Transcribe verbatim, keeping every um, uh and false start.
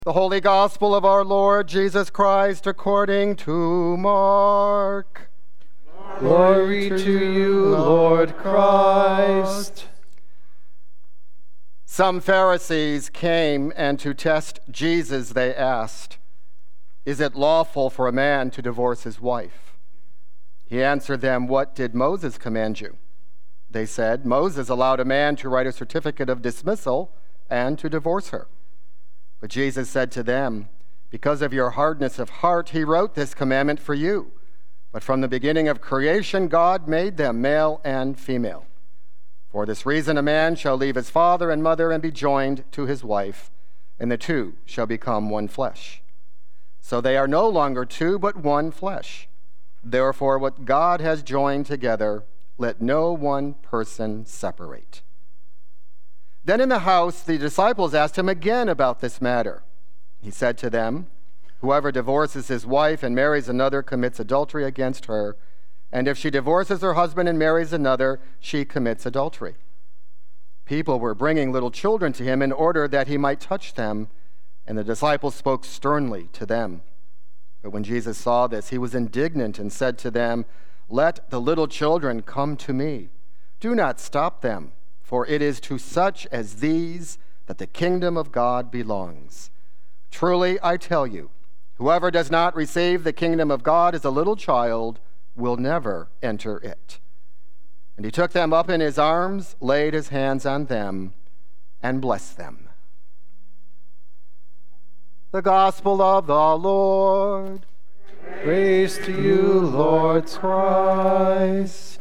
The Holy Gospel of our Lord Jesus Christ according to Mark. Glory to you, Lord Christ. Some Pharisees came, and to test Jesus they asked, "Is it lawful for a man to divorce his wife?" He answered them, "What did Moses command you?" They said, "Moses allowed a man to write a certificate of dismissal and to divorce her." But Jesus said to them, "Because of your hardness of heart, he wrote this commandment for you. But from the beginning of creation, God made them male and female. For this reason, a man shall leave his father and mother and be joined to his wife, and the two shall become one flesh. So they are no longer two, but one flesh. Therefore, what God has joined together, let no one person separate." Then in the house, the disciples asked him again about this matter. He said to them, "Whoever divorces his wife and marries another commits adultery against her, and if she divorces her husband and marries another, she commits adultery." People were bringing little children to him in order that he might touch them, and the disciples spoke sternly to them. But when Jesus saw this, he was indignant and said to them, "Let the little children come to me. Do not stop them. For it is to such as these that the kingdom of God belongs. Truly, I tell you, whoever does not receive the kingdom of God as a little child will never enter it." And he took them up in his arms, laid his hands on them, and blessed them. The Gospel of the Lord. Praise to you, Lord Christ.